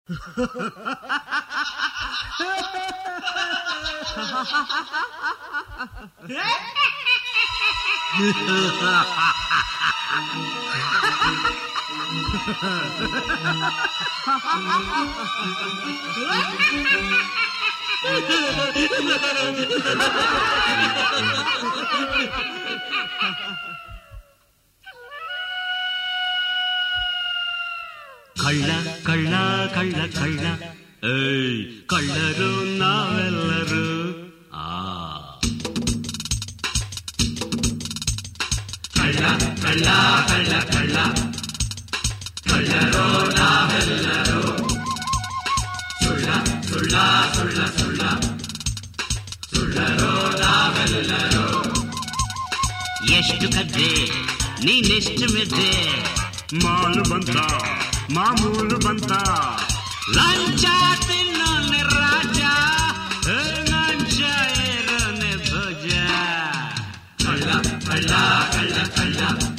ಕಳ್ಳ ಕಳ್ಳ ಕಳ್ಳ ಕಳ್ಳ ಏಯ್ ಕಳ್ಳರು ನಾವೆಲ್ಲರೂ. ಕಳ್ಳ ಕಳ್ಳ ಕಳ್ಳ ಕಳ್ಳ ಕಳ್ಳರು ನಾವೆಲ್ಲರೂ. ಸುಳ್ಳ ಸುಳ್ಳ ಸುಳ್ಳ ಸುಳ್ಳ ಸುಳ್ಳರು ನಾವೆಲ್ಲರೂ. ಎಷ್ಟು ಕದ್ದೆ ನೀನೆಷ್ಟು ಮೆದ್ದೆ, ಮಾಲು ಬಂತ ಮಾಮೂಲು ಬಂತ, ಲಂಚ ತಿನ್ನೋನೆ ರಾಜ ಲಂಚ ಏರೋನೆ ಭೋಜ. ಕಳ್ಳ ಕಳ್ಳ ಕಳ್ಳ ಕಳ್ಳ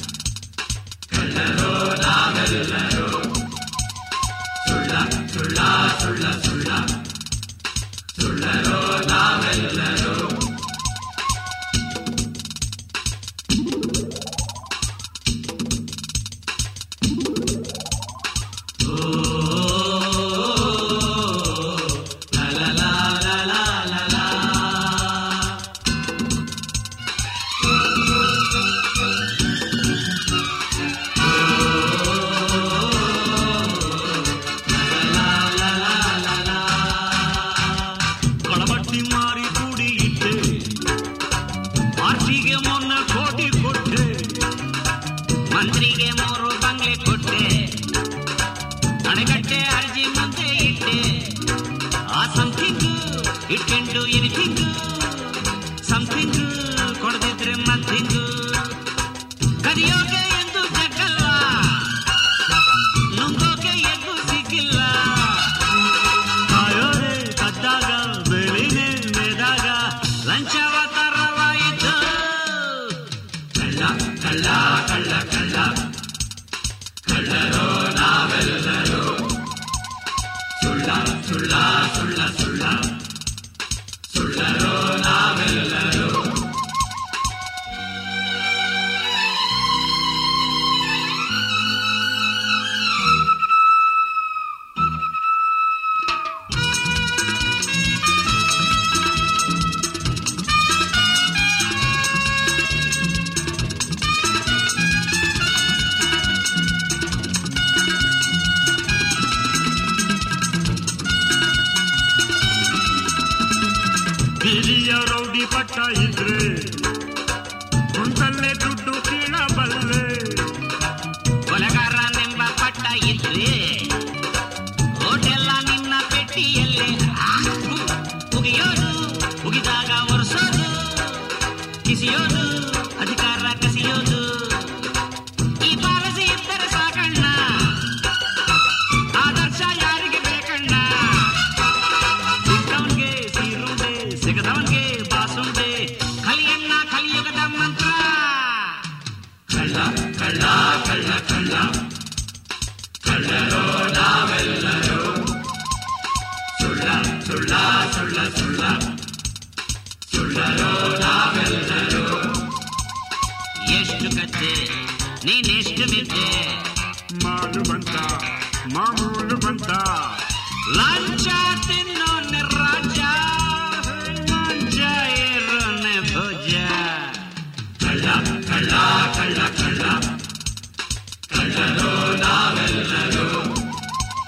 ಕಳ್ಳರು ನಾವೆಲ್ಲರೂ. ಸುಳ್ಳ ಸುಳ್ಳ ಸುಳ್ಳ ಸುಳ್ಳ ಸುಳ್ಳರು ನಾವೆಲ್ಲರೂ.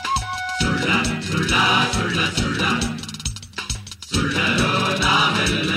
ಸುಳ್ಳ ಸುಳ್ಳ ಸುಳ್ಳ ಸುಳ್ಳರು ನಾವೆಲ್ಲ.